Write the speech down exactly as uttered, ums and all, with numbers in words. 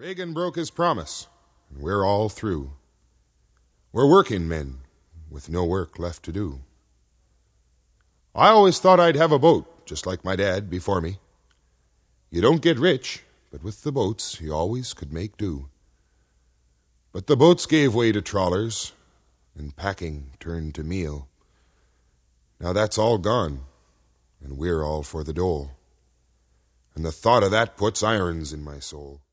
Reagan broke his promise, and we're all through. We're working men with no work left to do. I always thought I'd have a boat, just like my dad before me. You don't get rich, but with the boats you always could make do. But the boats gave way to trawlers, and packing turned to meal. Now that's all gone, and we're all for the dole. And the thought of that puts irons in my soul.